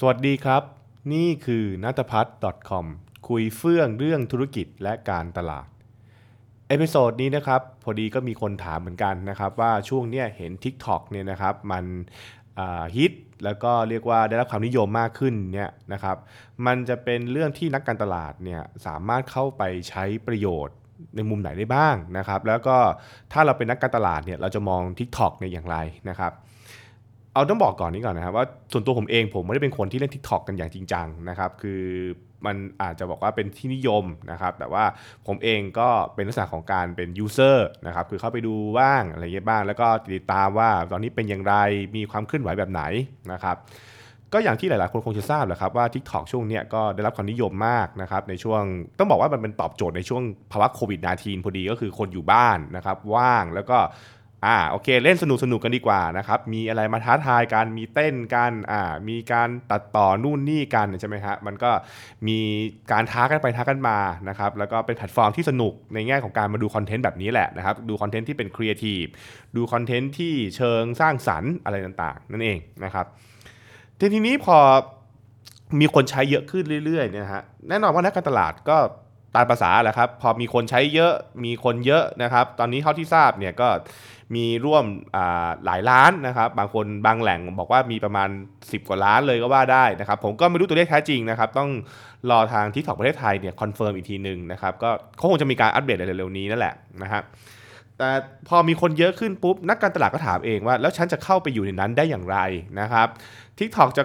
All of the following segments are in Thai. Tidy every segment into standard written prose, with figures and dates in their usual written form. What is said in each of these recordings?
สวัสดีครับนี่คือณัฐพัฒน์ .com คุยเฟื่องเรื่องธุรกิจและการตลาดเอพิโซดนี้นะครับพอดีก็มีคนถามเหมือนกันนะครับว่าช่วงเนี้ยเห็น TikTok เนี่ยนะครับมันฮิตแล้วก็เรียกว่าได้รับความนิยมมากขึ้นเนี่ยนะครับมันจะเป็นเรื่องที่นักการตลาดเนี่ยสามารถเข้าไปใช้ประโยชน์ในมุมไหนได้บ้างนะครับแล้วก็ถ้าเราเป็นนักการตลาดเนี่ยเราจะมอง TikTok ในอย่างไรนะครับเอาต้องบอกก่อนนี้ก่อนนะครับว่าส่วนตัวผมเองผมไม่ได้เป็นคนที่เล่น TikTok กันอย่างจริงจังนะครับคือมันอาจจะบอกว่าเป็นที่นิยมนะครับแต่ว่าผมเองก็เป็นลักษณะของการเป็น user นะครับคือเข้าไปดูบ้างอะไรเงี้ยบ้างแล้วก็ติดตามว่าตอนนี้เป็นอย่างไรมีความเคลื่อนไหวแบบไหนนะครับก็อย่างที่หลายๆคนคงจะทราบแหละครับว่า TikTok ช่วงเนี้ยก็ได้รับความนิยมมากนะครับในช่วงต้องบอกว่ามันเป็นตอบโจทย์ในช่วงภาวะโควิด -19 พอดีก็คือคนอยู่บ้านนะครับว่างแล้วก็โอเคเล่นสนุกกันดีกว่านะครับมีอะไรมาท้าทายกันมีเต้นกันมีการตัดต่อนู่นนี่กันใช่ไหมฮะมันก็มีการท้ากันไปท้ากันมานะครับแล้วก็เป็นแพลตฟอร์มที่สนุกในแง่ของการมาดูคอนเทนต์แบบนี้แหละนะครับดูคอนเทนต์ที่เป็นครีเอทีฟดูคอนเทนต์ที่เชิงสร้างสรรค์อะไรต่างๆนั่นเองนะครับทีนี้พอมีคนใช้เยอะขึ้นเรื่อยๆเนี่ยฮะแน่นอนว่านักการตลาดก็ตามภาษาแหละครับพอมีคนใช้เยอะมีคนเยอะนะครับตอนนี้เท่าที่ทราบเนี่ยก็มีร่วมหลายล้านนะครับบางคนบางแหล่งบอกว่ามีประมาณ10กว่าล้านเลยก็ว่าได้นะครับผมก็ไม่รู้ตัวเลขแท้จริงนะครับต้องรอทาง TikTok ประเทศไทยเนี่ยคอนเฟิร์มอีกทีนึงนะครับก็เขาคงจะมีการอัปเดตเร็วๆนี้นั่นแหละนะฮะแต่พอมีคนเยอะขึ้นปุ๊บนักการตลาดก็ถามเองว่าแล้วฉันจะเข้าไปอยู่ในนั้นได้อย่างไรนะครับ TikTok จะ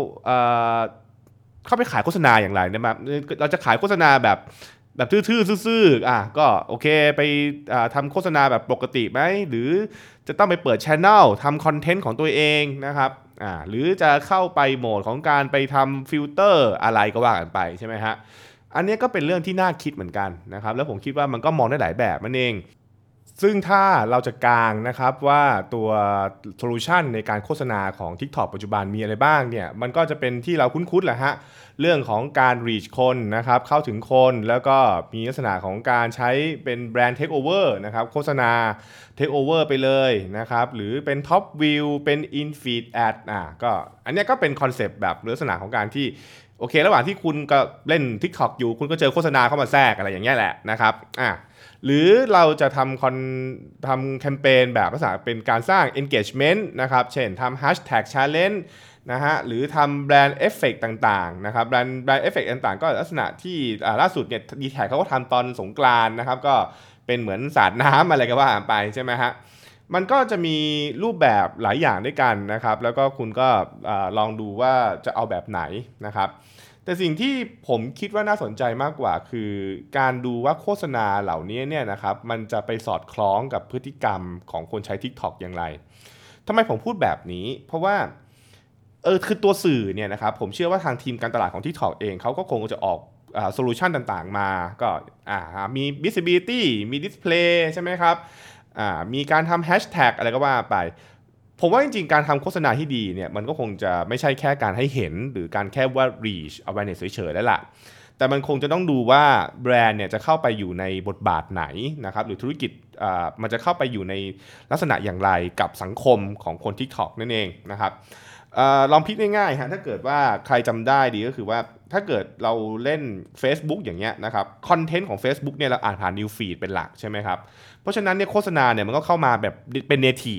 เข้าไปขายโฆษณาอย่างไรนะครับเราจะขายโฆษณาแบบทื่อๆซื่อๆก็โอเคไปทำโฆษณาแบบปกติไหมหรือจะต้องไปเปิด channel ทำคอนเทนต์ของตัวเองนะครับหรือจะเข้าไปโหมดของการไปทำฟิลเตอร์อะไรก็ว่ากันไปใช่ไหมฮะอันนี้ก็เป็นเรื่องที่น่าคิดเหมือนกันนะครับแล้วผมคิดว่ามันก็มองได้หลายแบบนั่นเองซึ่งถ้าเราจะกางนะครับว่าตัวโซลูชันในการโฆษณาของ TikTok ปัจจุบันมีอะไรบ้างเนี่ยมันก็จะเป็นที่เราคุ้นๆแหละฮะเรื่องของการ reach คนนะครับเข้าถึงคนแล้วก็มีลักษณะของการใช้เป็นแบรนด์ take over นะครับโฆษณา take over ไปเลยนะครับหรือเป็น top view เป็น in feed ad ก็อันนี้ก็เป็นคอนเซปต์แบบลักษณะของการที่โอเคระหว่างที่คุณก็เล่น TikTok อยู่คุณก็เจอโฆษณาเข้ามาแทรกอะไรอย่างเงี้ยแหละนะครับหรือเราจะทำแคมเปญแบบลักษณะเป็นการสร้าง engagement นะครับเช่นทำ hashtag challenge นะฮะหรือทำแบรนด์เอฟเฟกต์ต่างๆนะครับแบรนด์เอฟเฟกต์ต่างๆก็ลักษณะที่ล่าสุดเนี่ยดีแท็กเขาก็ทำตอนสงกรานต์นะครับก็เป็นเหมือนสาดน้ำอะไรก็ว่าไปใช่ไหมฮะมันก็จะมีรูปแบบหลายอย่างด้วยกันนะครับแล้วก็คุณก็ลองดูว่าจะเอาแบบไหนนะครับ แต่สิ่งที่ผมคิดว่าน่าสนใจมากกว่าคือการดูว่าโฆษณาเหล่านี้เนี่ยนะครับมันจะไปสอดคล้องกับพฤติกรรมของคนใช้ TikTok อย่างไรทำไมผมพูดแบบนี้เพราะว่าคือตัวสื่อเนี่ยนะครับผมเชื่อว่าทางทีมการตลาดของ TikTok เองเขาก็คงจะออกโซลูชันต่างๆมาก็มี visibility มี display ใช่ไหมครับมีการทำ hashtag อะไรก็ว่าไป ผมว่าจริงๆการทำโฆษณาที่ดีเนี่ยมันก็คงจะไม่ใช่แค่การให้เห็นหรือการแค่ว่า reach awareness เฉยๆแล้วล่ะแต่มันคงจะต้องดูว่าแบรนด์เนี่ยจะเข้าไปอยู่ในบทบาทไหนนะครับหรือธุรกิจมันจะเข้าไปอยู่ในลักษณะอย่างไรกับสังคมของคน TikTok นั่นเองนะครับลองพิจง่ายๆฮะถ้าเกิดว่าใครจำได้ดีก็คือว่าถ้าเกิดเราเล่น Facebook อย่างเงี้ยนะครับคอนเทนต์ของ Facebook เนี่ยเราอ่านผ่าน New Feed เป็นหลักใช่ไหมครับเพราะฉะนั้นเนี่ยโฆษณาเนี่ยมันก็เข้ามาแบบเป็น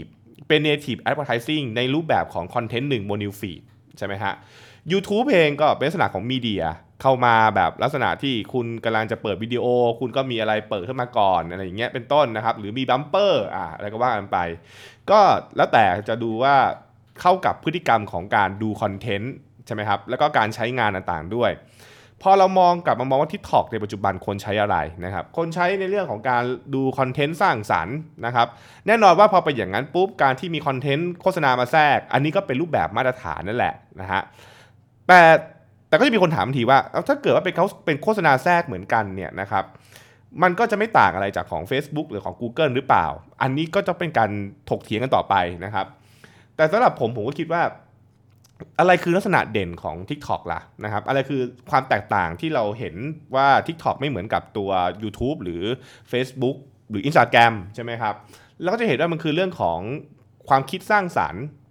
native advertising ในรูปแบบของคอนเทนต์หนึ่งบน New Feed ใช่ไหมฮะ YouTube เองก็เป็นลักษณะของมีเดียเข้ามาแบบลักษณะที่คุณกำลังจะเปิดวิดีโอคุณก็มีอะไรเปิดขึ้นมาก่อนอะไรอย่างเงี้ยเป็นต้นนะครับหรือมีบัมเปอร์อะไรก็ว่ากันไปก็แล้วแต่จะดูว่าเข้ากับพฤติกรรมของการดูคอนเทนต์ใช่ไหมครับแล้วก็การใช้งานต่างๆด้วยพอเรากลับมามองว่า TikTok ในปัจจุบันคนใช้อะไรนะครับคนใช้ในเรื่องของการดูคอนเทนต์สร้างสรรค์นะครับแน่นอนว่าพอไปอย่างนั้นปุ๊บการที่มีคอนเทนต์โฆษณามาแทรกอันนี้ก็เป็นรูปแบบมาตรฐานนั่นแหละนะฮะแต่ก็จะมีคนถามทีว่าถ้าเกิดว่าเป็นโฆษณาแทรกเหมือนกันเนี่ยนะครับมันก็จะไม่ต่างอะไรจากของ Facebook หรือของ Google หรือเปล่าอันนี้ก็จะเป็นการถกเถียงกันต่อไปนะครับแต่สำหรับผมก็คิดว่าอะไรคือลักษณะเด่นของ TikTok ล่ะนะครับอะไรคือความแตกต่างที่เราเห็นว่า TikTok ไม่เหมือนกับตัว YouTube หรือ Facebook หรือ Instagram ใช่ไหมครับแล้วก็จะเห็นว่ามันคือเรื่องของความคิดสร้างสรรค์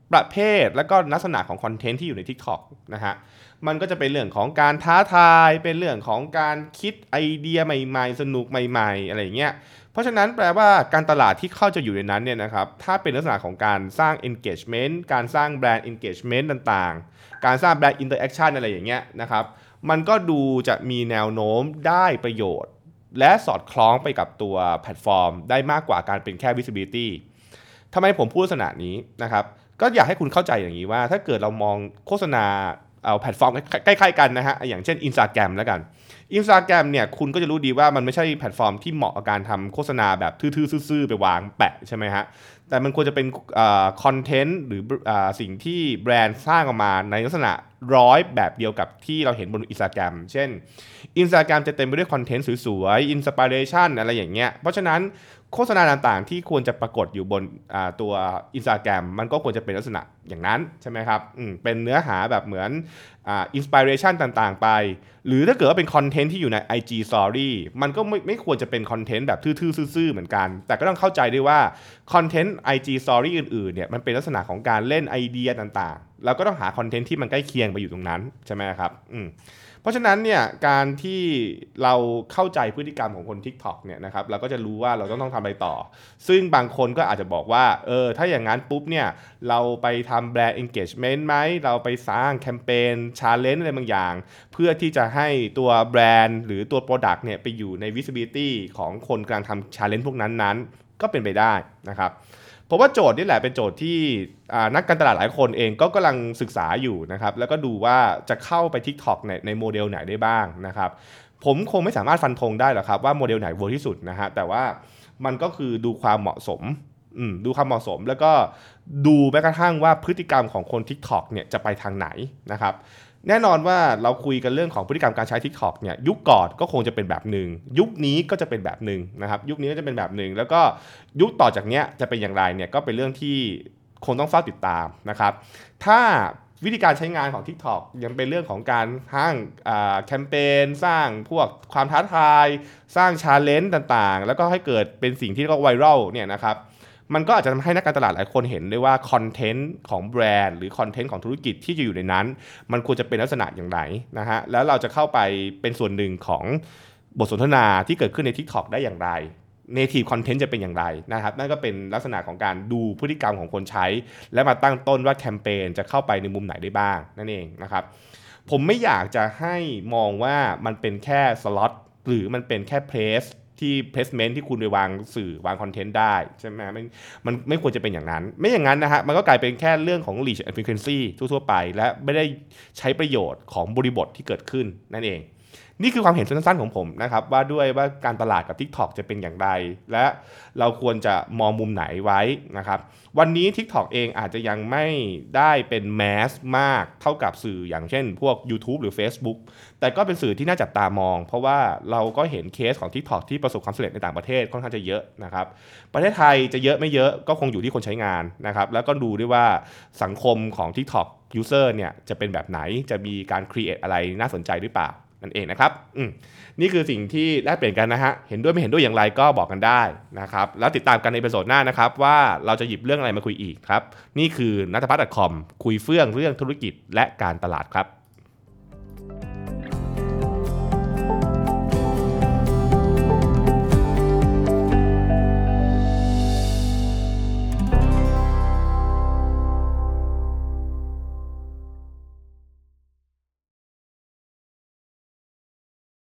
ประเภทและก็ลักษณะของคอนเทนต์ที่อยู่ใน TikTok นะฮะมันก็จะเป็นเรื่องของการท้าทายเป็นเรื่องของการคิดไอเดียใหม่ๆสนุกใหม่ๆอะไรอย่างเงี้ยเพราะฉะนั้นแปลว่าการตลาดที่เข้าจะอยู่ในนั้นเนี่ยนะครับถ้าเป็นลักษณะของการสร้าง engagement การสร้างแบรนด์ engagement ต่างๆการสร้างแบรนด์ interaction อะไรอย่างเงี้ยนะครับมันก็ดูจะมีแนวโน้มได้ประโยชน์และสอดคล้องไปกับตัวแพลตฟอร์มได้มากกว่าการเป็นแค่ visibility ทำไมผมพูดลักษณะนี้นะครับก็อยากให้คุณเข้าใจอย่างนี้ว่าถ้าเกิดเรามองโฆษณาเอาแพลตฟอร์มใกล้ๆกันนะฮะอย่างเช่น Instagram แล้วกัน Instagram เนี่ยคุณก็จะรู้ดีว่ามันไม่ใช่แพลตฟอร์มที่เหมาะกับการทำโฆษณาแบบทื่อๆซื่อๆไปวางแปะใช่ไหมฮะแต่มันควรจะเป็นคอนเทนต์หรือสิ่งที่แบรนด์สร้างออกมาในลักษณะร้อยแบบเดียวกับที่เราเห็นบน Instagram เช่น Instagram จะเต็มไปด้วยคอนเทนต์สวยๆอินสปิเรชันอะไรอย่างเงี้ยเพราะฉะนั้นโฆษณาต่างๆที่ควรจะปรากฏอยู่บนตัว Instagram มันก็ควรจะเป็นลักษณะอย่างนั้นใช่ไหมครับเป็นเนื้อหาแบบเหมือนอินสปิเรชันต่างๆไปหรือถ้าเกิดว่าเป็นคอนเทนต์ที่อยู่ใน IG Story มันก็ไม่ควรจะเป็นคอนเทนต์แบบทื่อๆซื่อๆเหมือนกันแต่ก็ต้องเข้าใจด้วยว่าคอนเทนต์ IG Story อื่นๆเนี่ยมันเป็นลักษณะของการเล่นไอเดียต่างๆเราก็ต้องหาคอนเทนต์ที่มันใกล้เคียงไปอยู่ตรงนั้นใช่ไหมครับเพราะฉะนั้นเนี่ยการที่เราเข้าใจพฤติกรรมของคน TikTok เนี่ยนะครับเราก็จะรู้ว่าเราต้องทำอะไรต่อซึ่งบางคนก็อาจจะบอกว่าถ้าอย่างนั้นปุ๊บเนี่ยเราไปทำแบรนด์ engagement ไหมเราไปสร้างแคมเปญ challenge อะไรบางอย่างเพื่อที่จะให้ตัวแบรนด์หรือตัว product เนี่ยไปอยู่ใน visibility ของคนกำลังทำ challenge พวกนั้นก็เป็นไปได้นะครับเพราะว่าโจทย์นี่แหละเป็นโจทย์ที่นักการตลาดหลายคนเองก็กำลังศึกษาอยู่นะครับแล้วก็ดูว่าจะเข้าไป TikTok ในโมเดลไหนได้บ้างนะครับผมคงไม่สามารถฟันธงได้หรอกครับว่าโมเดลไหนเวิร์กที่สุดนะฮะแต่ว่ามันก็คือดูความเหมาะสมดูความเหมาะสมแล้วก็ดูแม้กระทั่งว่าพฤติกรรมของคน TikTok เนี่ยจะไปทางไหนนะครับแน่นอนว่าเราคุยกันเรื่องของพฤติกรรมการใช้ TikTok เนี่ยยุคก่อนก็คงจะเป็นแบบหนึ่งยุคนี้ก็จะเป็นแบบหนึ่งนะครับยุคนี้ก็จะเป็นแบบหนึ่งแล้วก็ยุคต่อจากเนี้ยจะเป็นอย่างไรเนี่ยก็เป็นเรื่องที่คงต้องเฝ้าติดตามนะครับถ้าวิธีการใช้งานของ TikTok ยังเป็นเรื่องของการสร้างแคมเปญสร้างพวกความท้าทายสร้าง challenge ต่างๆแล้วก็ให้เกิดเป็นสิ่งที่เรียกว่าไวรัลเนี่ยนะครับมันก็อาจจะทำให้นักการตลาดหลายคนเห็นได้ว่าคอนเทนต์ของแบรนด์หรือคอนเทนต์ของธุรกิจที่จะอยู่ในนั้นมันควรจะเป็นลักษณะอย่างไรนะฮะแล้วเราจะเข้าไปเป็นส่วนหนึ่งของบทสนทนาที่เกิดขึ้นใน TikTok ได้อย่างไร Native Content จะเป็นอย่างไรนะครับนั่นก็เป็นลักษณะของการดูพฤติกรรมของคนใช้และมาตั้งต้นว่าแคมเปญจะเข้าไปในมุมไหนได้บ้างนั่นเองนะครับผมไม่อยากจะให้มองว่ามันเป็นแค่สล็อตหรือมันเป็นแค่เพลสที่ placement ที่คุณไปวางสื่อวางคอนเทนต์ได้ใช่ไหมมันไม่ควรจะเป็นอย่างนั้นไม่อย่างนั้นนะฮะมันก็กลายเป็นแค่เรื่องของ reach and frequency ทั่วๆไปและไม่ได้ใช้ประโยชน์ของบริบทที่เกิดขึ้นนั่นเองนี่คือความเห็นสั้นๆของผมนะครับว่าด้วยว่าการตลาดกับ TikTok จะเป็นอย่างไรและเราควรจะมองมุมไหนไว้นะครับวันนี้ TikTok เองอาจจะยังไม่ได้เป็นแมสมากเท่ากับสื่ออย่างเช่นพวก YouTube หรือ Facebook แต่ก็เป็นสื่อที่น่าจับตามองเพราะว่าเราก็เห็นเคสของ TikTok ที่ประสบความสำเร็จในต่างประเทศค่อนข้างจะเยอะนะครับประเทศไทยจะเยอะไม่เยอะก็คงอยู่ที่คนใช้งานนะครับแล้วก็ดูด้วยว่าสังคมของ TikTok user เนี่ยจะเป็นแบบไหนจะมีการ create อะไรน่าสนใจหรือเปล่านั่นเองนะครับนี่คือสิ่งที่แลกเปลี่ยนกันนะฮะเห็นด้วยไม่เห็นด้วยอย่างไรก็บอกกันได้นะครับแล้วติดตามกันในเอพิโซดหน้านะครับว่าเราจะหยิบเรื่องอะไรมาคุยอีกครับนี่คือนัทพัฒน์ .com คุยเฟื่องเรื่องธุรกิจและการตลาดครับ